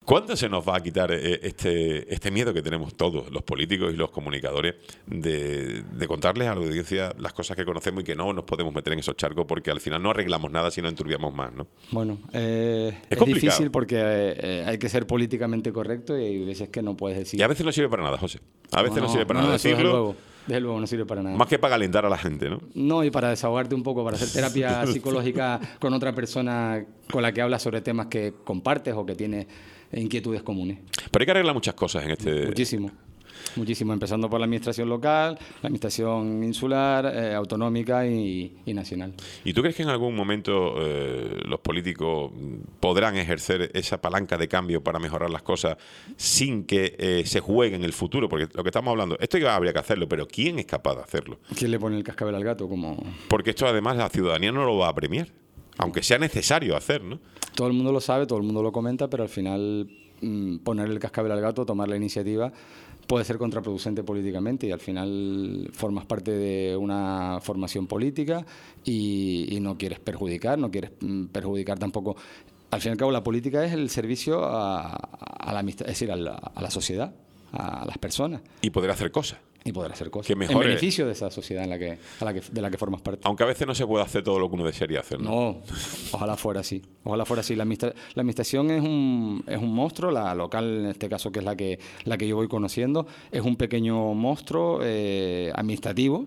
¿Cuándo se nos va a quitar este miedo que tenemos todos, los políticos y los comunicadores, de contarles a la audiencia las cosas que conocemos y que no nos podemos meter en esos charcos porque al final no arreglamos nada si no enturbiamos más, ¿no? Bueno, es difícil porque hay que ser políticamente correcto y hay veces que no puedes decir. Y a veces no sirve para nada, José. A veces no sirve para nada decirlo. Desde luego no sirve para nada. Más que para calentar a la gente, ¿no? No, y para desahogarte un poco, para hacer terapia psicológica con otra persona con la que hablas sobre temas que compartes o que tienes inquietudes comunes. Pero hay que arreglar muchas cosas en este... Muchísimo, empezando por la administración local, la administración insular, autonómica y nacional. ¿Y tú crees que en algún momento los políticos podrán ejercer esa palanca de cambio para mejorar las cosas sin que se juegue en el futuro? Porque lo que estamos hablando, esto ya habría que hacerlo, pero ¿quién es capaz de hacerlo? ¿Quién le pone el cascabel al gato? Porque esto además la ciudadanía no lo va a premiar, aunque sea necesario hacer, ¿no? Todo el mundo lo sabe, todo el mundo lo comenta, pero al final poner el cascabel al gato, tomar la iniciativa, puede ser contraproducente políticamente y al final formas parte de una formación política y no quieres perjudicar tampoco. Al fin y al cabo, la política es el servicio a la amistad, es decir, a la sociedad, a las personas. Y poder hacer cosas. Que mejore, en beneficio de esa sociedad de la que formas parte. Aunque a veces no se puede hacer todo lo que uno desearía hacer, ¿no? No, ojalá fuera así. La administración es un monstruo, la local en este caso, que es la que yo voy conociendo, es un pequeño monstruo administrativo.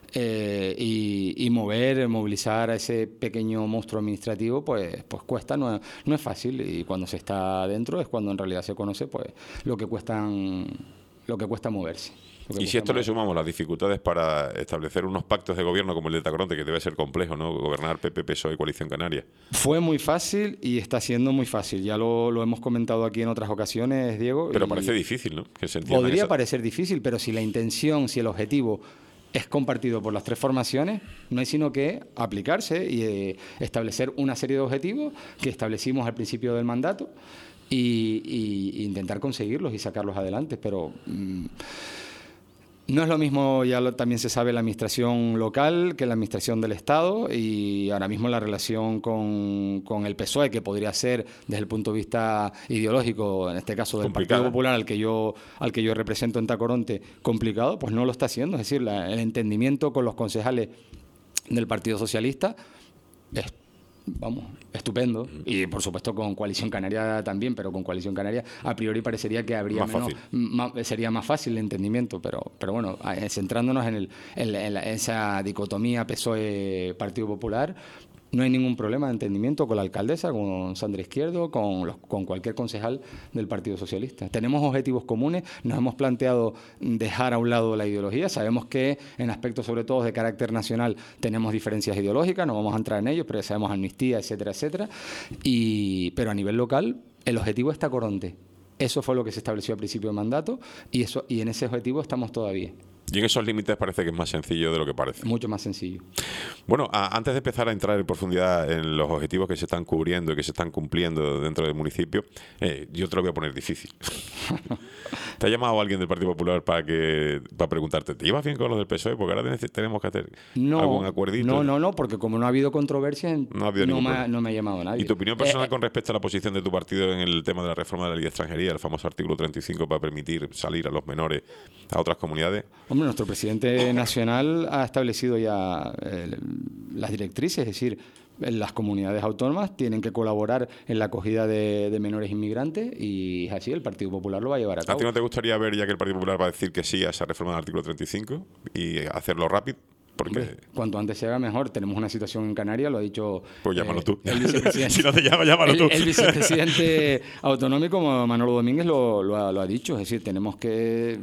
Y movilizar a ese pequeño monstruo administrativo pues cuesta, no es fácil, y cuando se está dentro es cuando en realidad se conoce pues lo que cuesta moverse. Y si esto le sumamos las dificultades para establecer unos pactos de gobierno como el de Tacoronte, que debe ser complejo, ¿no? Gobernar PP, PSOE y Coalición Canaria. Fue muy fácil y está siendo muy fácil. Ya lo hemos comentado aquí en otras ocasiones, Diego. Pero parece difícil, ¿no? Podría parecer difícil, pero si la intención, si el objetivo es compartido por las tres formaciones, no hay sino que aplicarse y establecer una serie de objetivos que establecimos al principio del mandato y intentar conseguirlos y sacarlos adelante, pero no es lo mismo, también se sabe, la administración local que la administración del Estado, y ahora mismo la relación con el PSOE, que podría ser desde el punto de vista ideológico, en este caso del Partido Popular al que yo represento en Tacoronte, complicado, pues no lo está haciendo. Es decir, el entendimiento con los concejales del Partido Socialista es estupendo, y por supuesto con Coalición Canaria también, pero con Coalición Canaria a priori parecería que habría sería más fácil el entendimiento, pero bueno, centrándonos en esa dicotomía PSOE-Partido Popular, no hay ningún problema de entendimiento con la alcaldesa, con Sandra Izquierdo, con cualquier concejal del Partido Socialista. Tenemos objetivos comunes, nos hemos planteado dejar a un lado la ideología. Sabemos que en aspectos sobre todo de carácter nacional tenemos diferencias ideológicas, no vamos a entrar en ellos, pero ya sabemos amnistía, etcétera, etcétera. Pero a nivel local el objetivo es Tacoronte. Eso fue lo que se estableció al principio del mandato y en ese objetivo estamos todavía. Y en esos límites parece que es más sencillo de lo que parece. Mucho más sencillo. Bueno, antes de empezar a entrar en profundidad en los objetivos que se están cubriendo y que se están cumpliendo dentro del municipio, yo te lo voy a poner difícil. ¿Te ha llamado alguien del Partido Popular para preguntarte, ¿te llevas bien con los del PSOE? Porque ahora tenemos que hacer algún acuerdito. No, porque como no ha habido controversia, no me ha llamado nadie. ¿Y tu opinión personal con respecto a la posición de tu partido en el tema de la reforma de la ley de extranjería, el famoso artículo 35 para permitir salir a los menores a otras comunidades? Hombre, nuestro presidente nacional ha establecido ya las directrices, es decir, las comunidades autónomas tienen que colaborar en la acogida de menores inmigrantes y es así, el Partido Popular lo va a llevar a cabo. ¿A ti no te gustaría ver ya que el Partido Popular va a decir que sí a esa reforma del artículo 35 y hacerlo rápido? Porque cuanto antes se haga mejor. Tenemos una situación en Canarias, lo ha dicho... Pues llámalo tú. El vicepresidente, si no te llama, llámalo tú. El vicepresidente autonómico, Manolo Domínguez, lo ha dicho. Es decir, tenemos que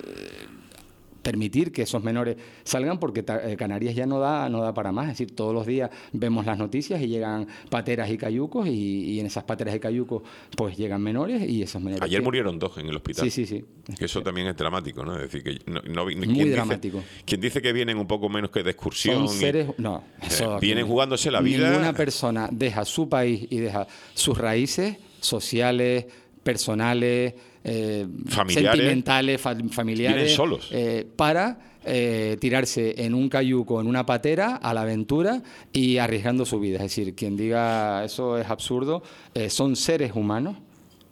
permitir que esos menores salgan porque Canarias ya no da para más. Es decir, todos los días vemos las noticias y llegan pateras y cayucos y en esas pateras y cayucos pues llegan menores y esos menores... Ayer murieron 2 en el hospital. Sí. Que eso también es dramático, ¿no? Es decir, que muy dramático. Quien dice que vienen un poco menos que de excursión... Son seres... vienen jugándose la vida... Ninguna persona deja su país y deja sus raíces sociales, personales... sentimentales, familiares, vienen solos para tirarse en un cayuco, en una patera, a la aventura y arriesgando su vida. Es decir, quien diga eso es absurdo. Son seres humanos,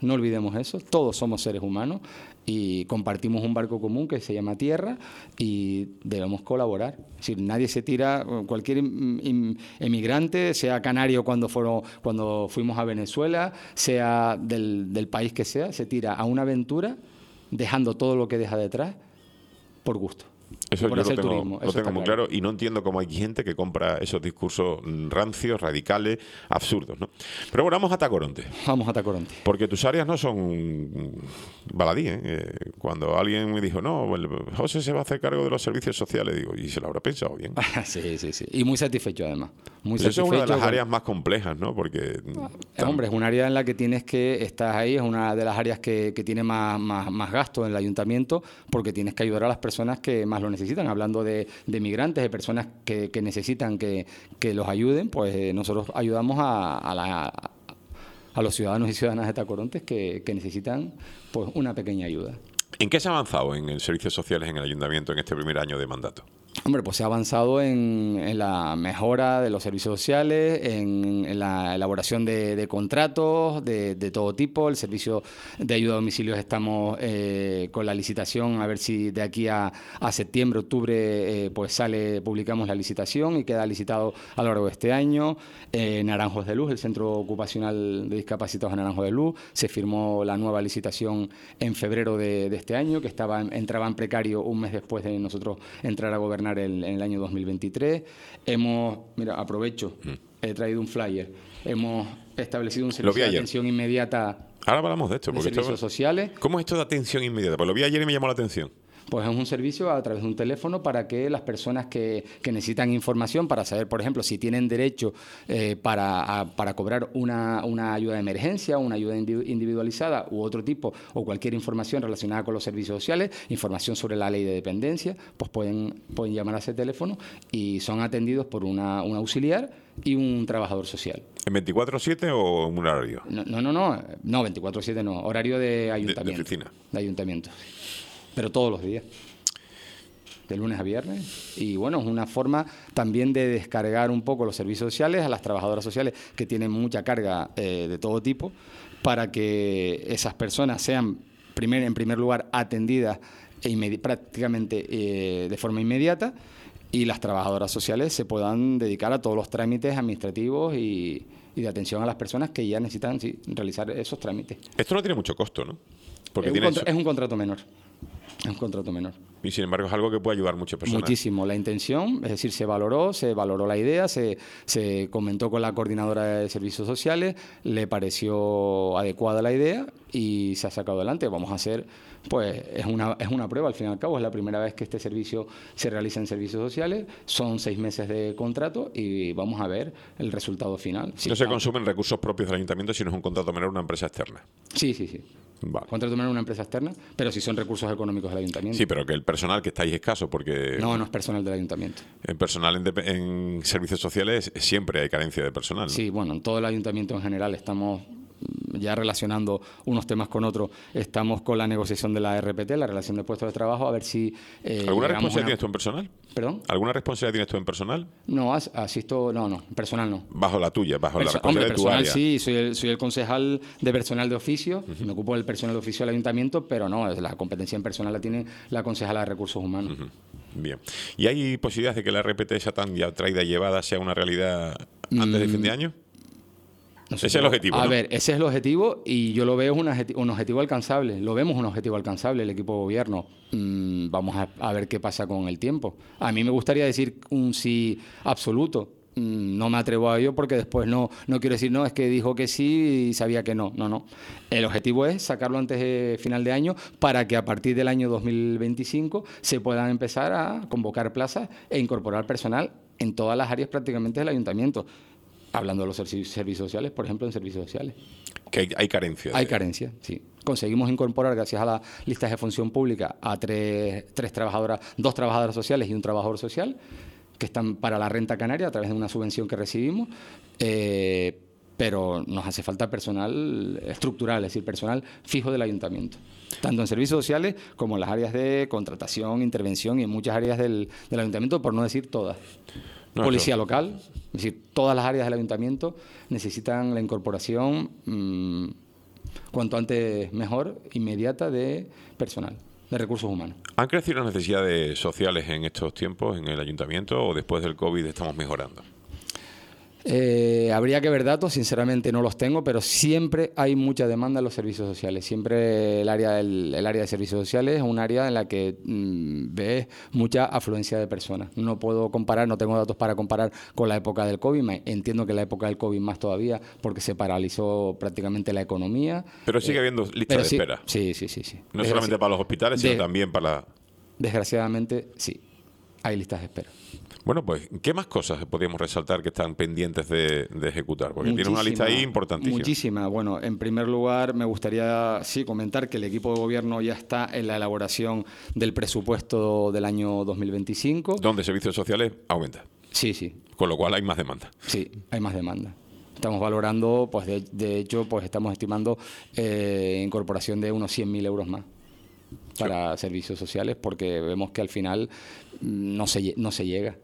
no olvidemos eso, todos somos seres humanos y compartimos un barco común que se llama Tierra y debemos colaborar. Es decir, nadie se tira, cualquier emigrante, sea canario cuando fuimos a Venezuela, sea del país que sea, se tira a una aventura dejando todo lo que deja detrás por gusto. Eso por yo hacer lo tengo, turismo, lo eso tengo está muy claro y no entiendo cómo hay gente que compra esos discursos rancios, radicales, absurdos, ¿no? Pero bueno, vamos a Tacoronte. Vamos a Tacoronte. Porque tus áreas no son baladí, ¿eh? Cuando alguien me dijo, no, José se va a hacer cargo de los servicios sociales, digo, y se lo habrá pensado bien. Sí, sí, sí. Y muy satisfecho, además. Muy Eso es una de las con... áreas más complejas, ¿no? Porque... Hombre, es un área en la que tienes que estar ahí, es una de las áreas que tiene más gasto en el ayuntamiento, porque tienes que ayudar a las personas que más lo necesitan. Hablando de migrantes, de personas que necesitan que los ayuden, pues nosotros ayudamos a los ciudadanos y ciudadanas de Tacorontes que necesitan pues una pequeña ayuda. ¿En qué se ha avanzado en servicios sociales en el ayuntamiento en este primer año de mandato? Hombre, pues se ha avanzado en la mejora de los servicios sociales, en la elaboración de contratos de todo tipo. El servicio de ayuda a domicilios estamos con la licitación, a ver si de aquí a septiembre, octubre, pues publicamos la licitación y queda licitado a lo largo de este año. Naranjos de Luz, el Centro Ocupacional de Discapacitados de Naranjos de Luz, se firmó la nueva licitación en febrero de este año, que entraba en precario un mes después de nosotros entrar a gobernar en el año 2023. Mira, aprovecho, he traído un flyer. Hemos establecido un servicio de atención inmediata. Ahora hablamos de esto. Porque servicios sociales. ¿Cómo es esto de atención inmediata? Pues lo vi ayer y me llamó la atención. Pues es un servicio a través de un teléfono para que las personas que necesitan información para saber, por ejemplo, si tienen derecho para cobrar una ayuda de emergencia, una ayuda individualizada u otro tipo, o cualquier información relacionada con los servicios sociales, información sobre la ley de dependencia, pues pueden llamar a ese teléfono y son atendidos por un auxiliar y un trabajador social. ¿En 24/7 o en un horario? No, 24/7 no, horario de ayuntamiento. De oficina. De ayuntamiento. Pero todos los días, de lunes a viernes. Y bueno, es una forma también de descargar un poco los servicios sociales a las trabajadoras sociales que tienen mucha carga de todo tipo, para que esas personas sean, en primer lugar, atendidas prácticamente de forma inmediata, y las trabajadoras sociales se puedan dedicar a todos los trámites administrativos y de atención a las personas que ya necesitan realizar esos trámites. Esto no tiene mucho costo, ¿no? Porque es un contrato menor. Es un contrato menor. Y sin embargo es algo que puede ayudar a muchas personas. Muchísimo. La intención, es decir, se valoró la idea, se comentó con la coordinadora de servicios sociales, le pareció adecuada la idea y se ha sacado adelante. Vamos a hacer, pues es una prueba, al fin y al cabo, es la primera vez que este servicio se realiza en servicios sociales, son 6 meses de contrato y vamos a ver el resultado final. No se consumen recursos propios del ayuntamiento, sino es un contrato menor, una empresa externa. Sí. Vale. Contrato menor una empresa externa, pero si son recursos económicos del ayuntamiento. Sí, pero que el personal que estáis escaso, porque... No es personal del ayuntamiento. En personal en servicios sociales siempre hay carencia de personal, ¿no? Sí, bueno, en todo el ayuntamiento en general estamos ya relacionando unos temas con otros. Estamos con la negociación de la RPT, la relación de puestos de trabajo, a ver si... ¿Alguna responsabilidad tienes tú en personal? ¿Perdón? ¿Alguna responsabilidad tienes tú en personal? No, asisto... No, personal no. Bajo la tuya, bajo la responsabilidad de tu área. Sí, soy el concejal de personal de oficio, me ocupo del personal de oficio del ayuntamiento, pero no, la competencia en personal la tiene la concejala de Recursos Humanos. Bien. ¿Y hay posibilidades de que la RPT esa tan ya traída y llevada sea una realidad antes de fin de año? Ese es el objetivo, ¿no? A ver, ese es el objetivo y yo lo veo un objetivo alcanzable. Lo vemos un objetivo alcanzable, el equipo de gobierno. Vamos a ver qué pasa con el tiempo. A mí me gustaría decir un sí absoluto. No me atrevo a ello porque después no quiero decir, no, es que dijo que sí y sabía que no. No. El objetivo es sacarlo antes de final de año para que a partir del año 2025 se puedan empezar a convocar plazas e incorporar personal en todas las áreas prácticamente del ayuntamiento. Hablando de los servicios sociales, por ejemplo, en servicios sociales. Que hay carencia. Hay carencia, sí. Conseguimos incorporar, gracias a las listas de función pública, a dos trabajadoras sociales y un trabajador social, que están para la renta canaria a través de una subvención que recibimos, pero nos hace falta personal estructural, es decir, personal fijo del ayuntamiento, tanto en servicios sociales como en las áreas de contratación, intervención y en muchas áreas del ayuntamiento, por no decir todas. Policía local, es decir, todas las áreas del ayuntamiento necesitan la incorporación cuanto antes mejor, inmediata de personal, de recursos humanos. ¿Han crecido las necesidades sociales en estos tiempos en el ayuntamiento o después del COVID estamos mejorando? Habría que ver datos, sinceramente no los tengo, pero siempre hay mucha demanda en los servicios sociales. Siempre el área de servicios sociales es un área en la que ves mucha afluencia de personas. No puedo comparar, no tengo datos para comparar con la época del COVID. Entiendo que la época del COVID más todavía, porque se paralizó prácticamente la economía. Pero sigue habiendo listas de espera. Sí. No solamente para los hospitales, sino también para... Desgraciadamente, sí. Hay listas de espera. Bueno, pues, ¿qué más cosas podríamos resaltar que están pendientes de ejecutar? Porque tiene una lista ahí importantísima. Muchísima. Bueno, en primer lugar, me gustaría comentar que el equipo de gobierno ya está en la elaboración del presupuesto del año 2025. ¿Donde servicios sociales aumenta? Sí. Con lo cual hay más demanda. Sí, hay más demanda. Estamos valorando, pues de hecho, pues estamos estimando incorporación de unos 100.000 euros más para servicios sociales, porque vemos que al final no se llega.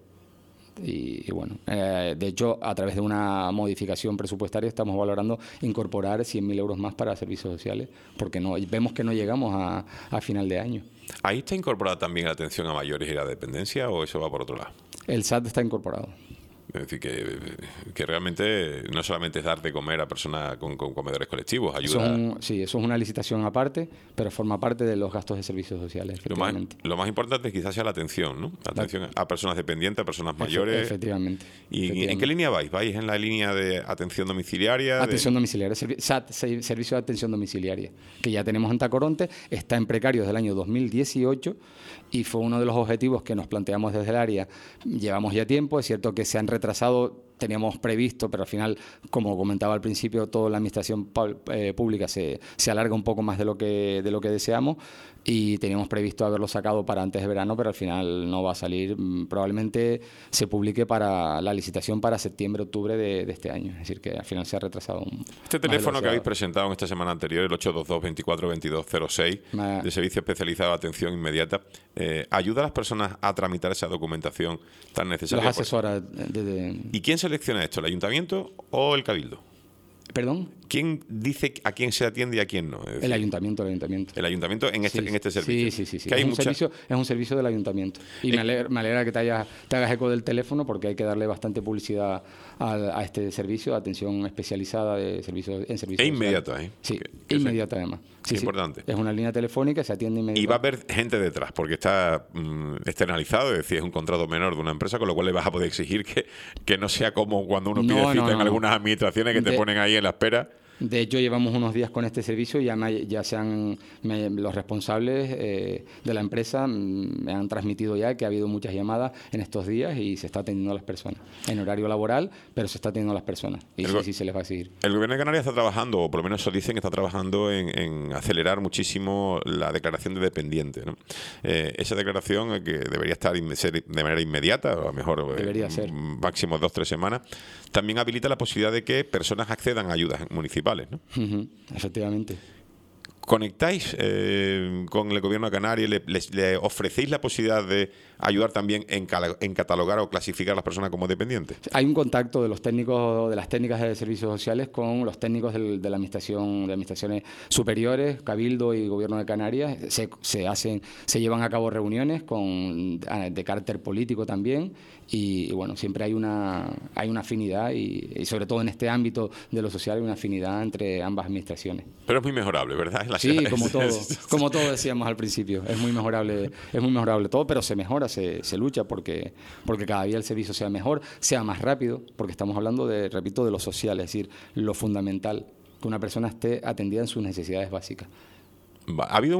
Y bueno, de hecho, a través de una modificación presupuestaria estamos valorando incorporar 100.000 euros más para servicios sociales, porque vemos que no llegamos a final de año. ¿Ahí está incorporada también la atención a mayores y la dependencia o eso va por otro lado? El SAT está incorporado. Es decir, que realmente no solamente es dar de comer a personas con comedores colectivos, ayuda... Eso es una licitación aparte, pero forma parte de los gastos de servicios sociales. Lo más importante quizás sea la atención, ¿no? La atención a personas dependientes, a personas mayores. Efectivamente. ¿Y en qué línea vais? ¿Vais en la línea de atención domiciliaria? Atención domiciliaria, SAT, Servicio de Atención Domiciliaria, que ya tenemos en Tacoronte, está en precario desde el año 2018 y fue uno de los objetivos que nos planteamos desde el área. Llevamos ya tiempo, es cierto que se han retrasado, teníamos previsto, pero al final, como comentaba al principio, toda la administración pública se alarga un poco más de lo que deseamos y teníamos previsto haberlo sacado para antes de verano, pero al final no va a salir. Probablemente se publique para la licitación para septiembre, octubre de este año. Es decir, que al final se ha retrasado. Este teléfono que habéis presentado en esta semana anterior, el 822-24-2206, de Servicio Especializado de Atención Inmediata, ¿ayuda a las personas a tramitar esa documentación tan necesaria? Los asesora. ¿Y quién selecciona esto, el ayuntamiento o el cabildo? ¿Perdón? ¿Quién dice a quién se atiende y a quién no? Es decir, el ayuntamiento. El ayuntamiento en este servicio. Sí. Que Es un servicio del ayuntamiento. Y me alegra que te hagas eco del teléfono, porque hay que darle bastante publicidad a este servicio de atención especializada en servicios inmediato, ¿eh? Sí, inmediata además. Sí, importante. Es una línea telefónica, se atiende inmediatamente. Y va a haber gente detrás, porque está externalizado, es decir, es un contrato menor de una empresa, con lo cual le vas a poder exigir que no sea como cuando uno pide cita en algunas administraciones que te ponen ahí en la espera. De hecho, llevamos unos días con este servicio y ya los responsables de la empresa me han transmitido ya que ha habido muchas llamadas en estos días y se está atendiendo a las personas. En horario laboral, pero se está atendiendo a las personas. Y sí se les va a exigir. El Gobierno de Canarias está trabajando, o por lo menos eso dicen, que está trabajando en acelerar muchísimo la declaración de dependiente, ¿no? Esa declaración, que debería ser de manera inmediata, o a lo mejor debería ser máximo 2-3 semanas, también habilita la posibilidad de que personas accedan a ayudas municipales, ¿no? Efectivamente. ¿Conectáis con el Gobierno de Canarias? ¿Le ofrecéis la posibilidad de ayudar también en catalogar o clasificar a las personas como dependientes? Hay un contacto de los técnicos, de las técnicas de servicios sociales con los técnicos de la administración, de administraciones superiores, Cabildo y Gobierno de Canarias. Se llevan a cabo reuniones de carácter político también y bueno, siempre hay una afinidad y sobre todo en este ámbito de lo social hay una afinidad entre ambas administraciones. Pero es muy mejorable, ¿verdad? Sí, como todo decíamos al principio, es muy mejorable todo, pero se mejora, se lucha porque cada día el servicio sea mejor, sea más rápido, porque estamos hablando de lo social, es decir, lo fundamental, que una persona esté atendida en sus necesidades básicas. Ha habido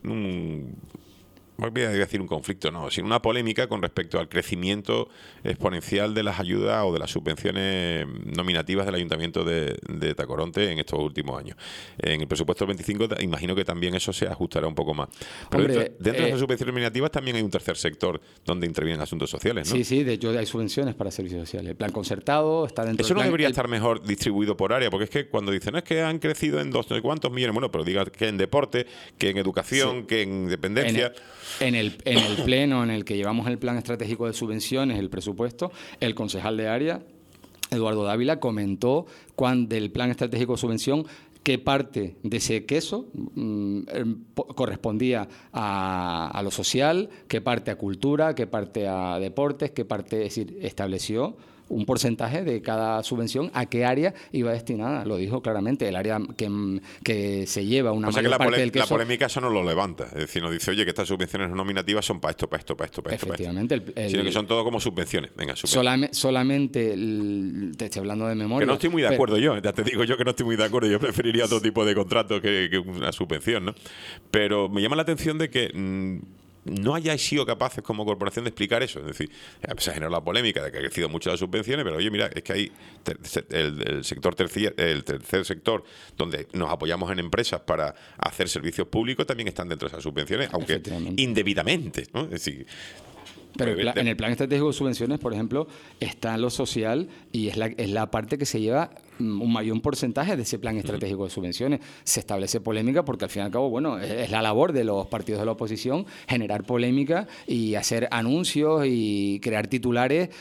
voy a decir un conflicto, no, sino una polémica con respecto al crecimiento exponencial de las ayudas o de las subvenciones nominativas del Ayuntamiento de Tacoronte en estos últimos años. En el presupuesto del 25 imagino que también eso se ajustará un poco más. Pero dentro de esas subvenciones nominativas también hay un tercer sector donde intervienen asuntos sociales, ¿no? Sí, de hecho hay subvenciones para servicios sociales. El plan concertado está dentro del plan. Eso no debería estar mejor distribuido por área, porque es que cuando dicen es que han crecido en no sé cuántos millones, bueno, pero diga que en deporte, que en educación, que en dependencia... En el pleno en el que llevamos el plan estratégico de subvenciones, el presupuesto, el concejal de área, Eduardo Dávila, comentó del plan estratégico de subvención qué parte de ese queso correspondía a lo social, qué parte a cultura, qué parte a deportes, qué parte, es decir, estableció un porcentaje de cada subvención a qué área iba destinada. Lo dijo claramente, el área que se lleva una mayor parte del queso. La polémica eso no lo levanta. Es decir, nos dice, oye, que estas subvenciones nominativas son para esto, para esto, para esto, para esto. Efectivamente. Sino que son todo como subvenciones. Venga, subvenciones. Solamente, te estoy hablando de memoria. Que no estoy muy de acuerdo yo. Ya te digo yo que no estoy muy de acuerdo. Yo preferiría otro tipo de contrato que una subvención, ¿no? Pero me llama la atención de que no hayáis sido capaces como corporación de explicar eso. Es decir, se ha generado la polémica de que ha crecido mucho las subvenciones, pero oye, mira, es que hay el tercer sector, donde nos apoyamos en empresas para hacer servicios públicos, también están dentro de esas subvenciones, aunque indebidamente, ¿no? Es decir, pero en el plan estratégico de subvenciones, por ejemplo, está lo social y es la parte que se lleva un mayor porcentaje de ese plan estratégico de subvenciones. Se establece polémica porque al fin y al cabo, bueno, es la labor de los partidos de la oposición generar polémica y hacer anuncios y crear titulares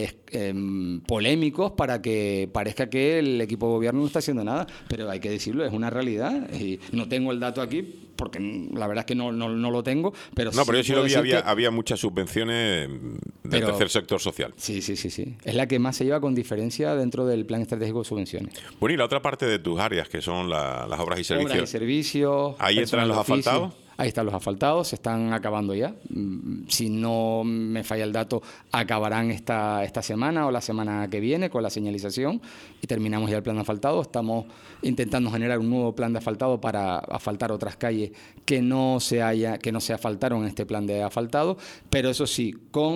polémicos para que parezca que el equipo de gobierno no está haciendo nada, pero hay que decirlo, es una realidad y no tengo el dato aquí porque la verdad es que no lo tengo, pero no, pero yo sí lo vi, había muchas subvenciones del tercer sector social. Sí. Es la que más se lleva con diferencia dentro del plan estratégico de subvenciones. Bueno, y la otra parte de tus áreas, que son las obras y servicios. Obras y servicios. ¿Ahí entran los asfaltados? Ahí están los asfaltados, se están acabando ya. Si no me falla el dato, acabarán esta semana o la semana que viene con la señalización y terminamos ya el plan de asfaltado. Estamos intentando generar un nuevo plan de asfaltado para asfaltar otras calles que no se asfaltaron en este plan de asfaltado, pero eso sí,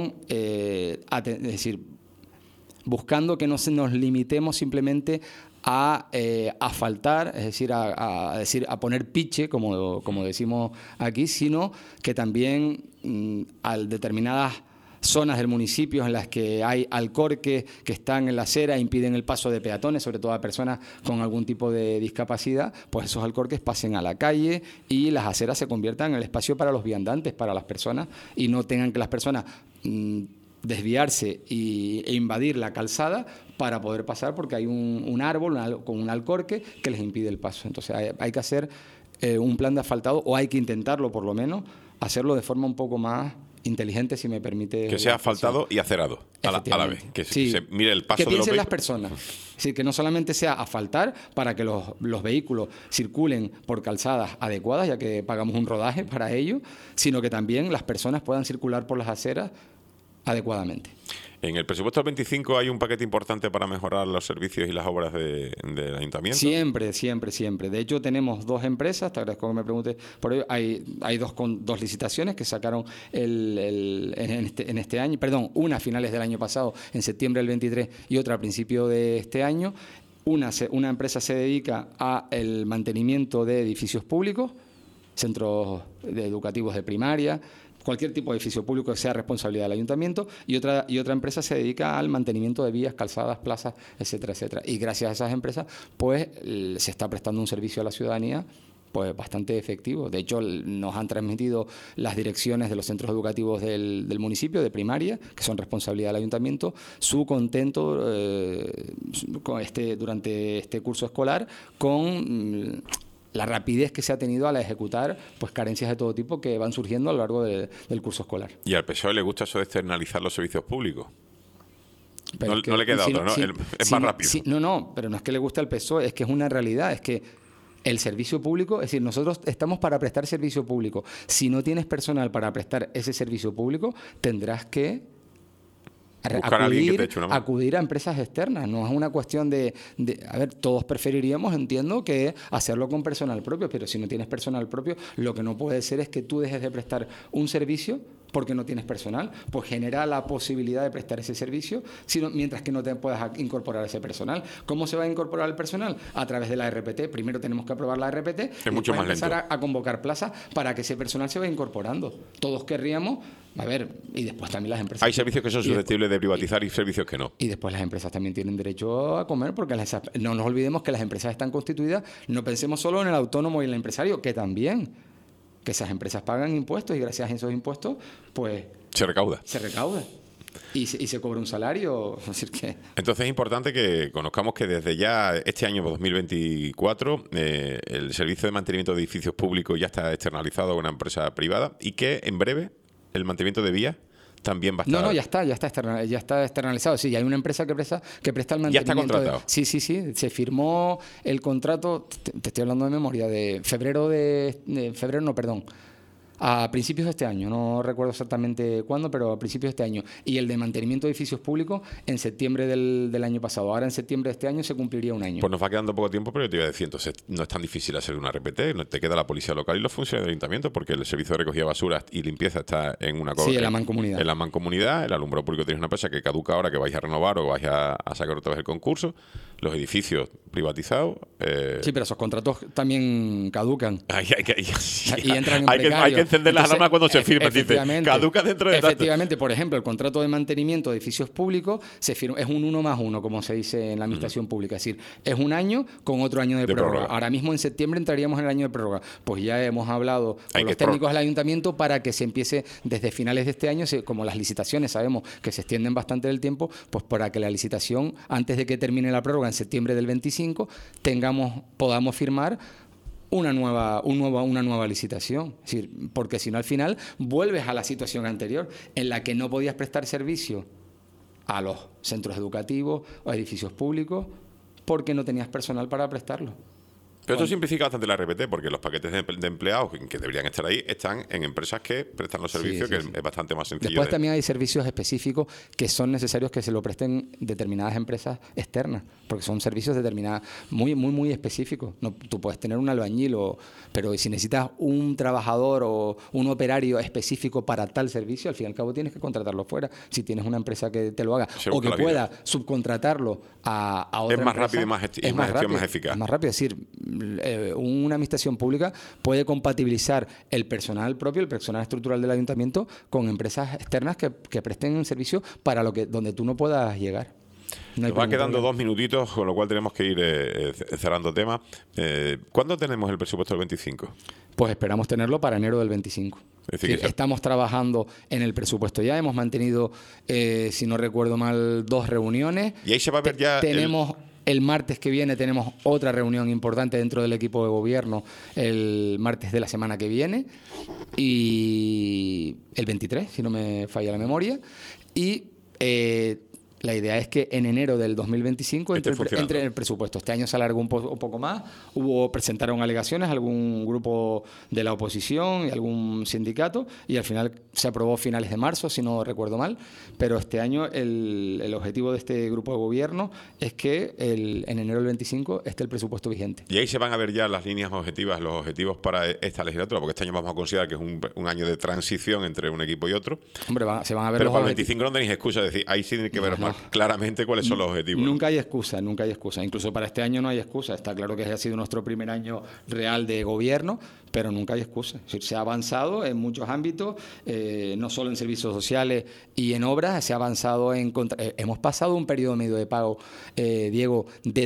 es decir, buscando que no nos limitemos simplemente a asfaltar, es decir, a poner piche, como decimos aquí, sino que también a determinadas zonas del municipio en las que hay alcorques que están en la acera e impiden el paso de peatones, sobre todo a personas con algún tipo de discapacidad, pues esos alcorques pasen a la calle y las aceras se conviertan en el espacio para los viandantes, para las personas, y no tengan que las personas desviarse e invadir la calzada para poder pasar porque hay un árbol con un alcorque que les impide el paso. Entonces hay que hacer un plan de asfaltado, o hay que intentarlo por lo menos, hacerlo de forma un poco más inteligente, si me permite. Que sea asfaltado y acerado a la vez. Que se mire el paso de los vehículos. Que piensen las personas. Es decir, que no solamente sea asfaltar para que los vehículos circulen por calzadas adecuadas, ya que pagamos un rodaje para ello, sino que también las personas puedan circular por las aceras adecuadamente. En el presupuesto del 25 hay un paquete importante para mejorar los servicios y las obras del ayuntamiento. Siempre. De hecho, tenemos dos empresas, te agradezco que me preguntes por ello. Hay dos licitaciones que sacaron en este año, una a finales del año pasado, en septiembre del 23, y otra a principio de este año. Una empresa se dedica al mantenimiento de edificios públicos, centros educativos de primaria, cualquier tipo de edificio público que sea responsabilidad del ayuntamiento, y otra empresa se dedica al mantenimiento de vías, calzadas, plazas, etcétera. Y gracias a esas empresas, pues se está prestando un servicio a la ciudadanía pues bastante efectivo. De hecho, nos han transmitido las direcciones de los centros educativos del municipio, de primaria, que son responsabilidad del ayuntamiento, su contento durante este curso escolar con la rapidez que se ha tenido al ejecutar pues carencias de todo tipo que van surgiendo a lo largo del curso escolar. ¿Y al PSOE le gusta eso de externalizar los servicios públicos? No le queda otro, ¿no? Es más rápido. Pero no es que le guste al PSOE, es que es una realidad, es que el servicio público, es decir, nosotros estamos para prestar servicio público. Si no tienes personal para prestar ese servicio público, tendrás que acudir a empresas externas. No es una cuestión de a ver, todos preferiríamos, entiendo, que hacerlo con personal propio, pero si no tienes personal propio, lo que no puede ser es que tú dejes de prestar un servicio porque no tienes personal, pues genera la posibilidad de prestar ese servicio, mientras que no te puedas incorporar ese personal. ¿Cómo se va a incorporar el personal? A través de la RPT. Primero tenemos que aprobar la RPT y mucho más empezar a convocar plazas para que ese personal se vaya incorporando. Todos querríamos, y después también las empresas. Hay servicios que son susceptibles de privatizar y servicios que no. Y después las empresas también tienen derecho a comer, porque no nos olvidemos que las empresas están constituidas, no pensemos solo en el autónomo y en el empresario, que también, que esas empresas pagan impuestos y gracias a esos impuestos, pues se recauda. ¿Y se cobra un salario? Es decir, que... Entonces es importante que conozcamos que desde ya este año 2024 el servicio de mantenimiento de edificios públicos ya está externalizado a una empresa privada y que en breve el mantenimiento de vías también va a estar... No, ya está externalizado. Sí, hay una empresa que presta el mantenimiento. Ya está contratado. Sí. Se firmó el contrato, te estoy hablando de memoria, de febrero a principios de este año, no recuerdo exactamente cuándo, pero a principios de este año. Y el de mantenimiento de edificios públicos en septiembre del año pasado. Ahora en septiembre de este año se cumpliría un año. Pues nos va quedando poco tiempo, pero yo te iba a decir, entonces no es tan difícil hacer una RPT, no te queda la policía local y los funcionarios del ayuntamiento, porque el servicio de recogida de basuras y limpieza está en una Sí, en la mancomunidad. En la mancomunidad, el alumbrado público tiene una empresa que caduca ahora, que vais a renovar o vais a sacar otra vez el concurso, los edificios privatizados... Sí, pero esos contratos también caducan. Y entran en hay que encender las alarmas cuando se firma. Dice, caduca dentro de efectivamente, por ejemplo, el contrato de mantenimiento de edificios públicos se firma, es un 1+1, como se dice en la administración pública. Es decir, es un año con otro año de prórroga. Ahora mismo en septiembre entraríamos en el año de prórroga. Pues ya hemos hablado con los técnicos del ayuntamiento para que se empiece desde finales de este año, como las licitaciones sabemos que se extienden bastante del tiempo, pues para que la licitación, antes de que termine la prórroga en septiembre del 25, podamos firmar una nueva licitación. Es decir, porque si no, al final vuelves a la situación anterior en la que no podías prestar servicio a los centros educativos o edificios públicos porque no tenías personal para prestarlo. Pero esto simplifica bastante la RPT, porque los paquetes de empleados que deberían estar ahí están en empresas que prestan los servicios, es bastante más sencillo. Después también hay servicios específicos que son necesarios que se lo presten determinadas empresas externas, porque son servicios determinados, muy específicos. No, tú puedes tener un albañil, pero si necesitas un trabajador o un operario específico para tal servicio, al fin y al cabo tienes que contratarlo fuera. Si tienes una empresa que te lo haga o que pueda subcontratarlo a otra empresa. Es más rápido y más gestión más eficaz. Es más rápido, es decir, una administración pública puede compatibilizar el personal propio, el personal estructural del ayuntamiento con empresas externas que presten un servicio para donde tú no puedas llegar. Nos va quedando 2 minutitos, con lo cual tenemos que ir cerrando temas. ¿Cuándo tenemos el presupuesto del 25? Pues esperamos tenerlo para enero del 25. Es decir, estamos trabajando en el presupuesto ya. Hemos mantenido, si no recuerdo mal, 2 reuniones. Y ahí se va a ver ya... El martes que viene tenemos otra reunión importante dentro del equipo de gobierno, el martes de la semana que viene, y el 23, si no me falla la memoria. Y la idea es que en enero del 2025 entre el presupuesto. Este año se alargó un poco más. Presentaron alegaciones algún grupo de la oposición y algún sindicato, y al final se aprobó a finales de marzo, si no recuerdo mal. Pero este año el objetivo de este grupo de gobierno es que en enero del 25 esté el presupuesto vigente. Y ahí se van a ver ya las líneas objetivas, los objetivos para esta legislatura, porque este año vamos a considerar que es un año de transición entre un equipo y otro. Hombre, se van a ver. Pero para el 25 no tenéis excusa de decir, ahí sí tiene que ver más claramente cuáles son los objetivos. Nunca hay excusa. Incluso para este año no hay excusa. Está claro que ha sido nuestro primer año real de gobierno, pero nunca hay excusa. Es decir, se ha avanzado en muchos ámbitos, no solo en servicios sociales y en obras, se ha avanzado hemos pasado un periodo medio de pago, Diego, de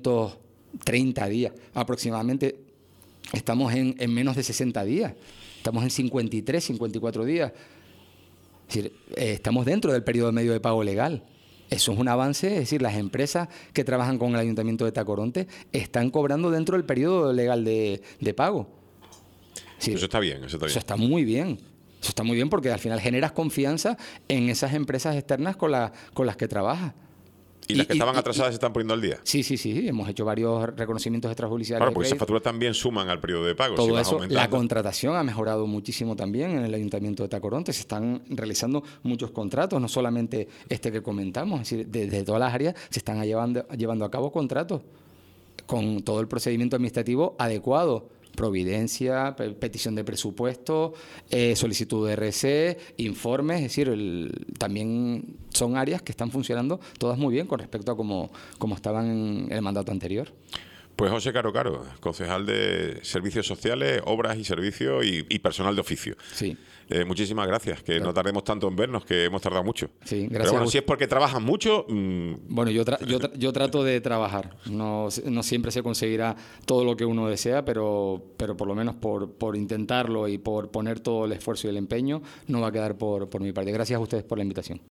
230 días aproximadamente. Estamos en menos de 60 días. Estamos en 53, 54 días. Es decir, estamos dentro del periodo medio de pago legal. Eso es un avance, es decir, las empresas que trabajan con el Ayuntamiento de Tacoronte están cobrando dentro del periodo legal de pago. Sí, eso está bien. Eso está muy bien. Eso está muy bien porque al final generas confianza en esas empresas externas con las que trabajas. ¿Y las que estaban atrasadas se están poniendo al día? Sí. Hemos hecho varios reconocimientos extrajudiciales. Claro, porque esas facturas también suman al periodo de pago. Todo eso, la contratación ha mejorado muchísimo también en el Ayuntamiento de Tacoronte. Se están realizando muchos contratos, no solamente este que comentamos. Es decir, desde todas las áreas se están llevando a cabo contratos con todo el procedimiento administrativo adecuado. Providencia, petición de presupuesto, solicitud de RC, informes, es decir, también son áreas que están funcionando todas muy bien con respecto a cómo estaban en el mandato anterior. Pues José Caro, concejal de Servicios Sociales, Obras y Servicios y personal de oficio. Sí. Muchísimas gracias, que no tardemos tanto en vernos, que hemos tardado mucho. Sí, gracias. Pero bueno, si es porque trabajas mucho... Bueno, yo trato de trabajar. No siempre se conseguirá todo lo que uno desea, pero por lo menos por intentarlo y por poner todo el esfuerzo y el empeño, no va a quedar por mi parte. Gracias a ustedes por la invitación.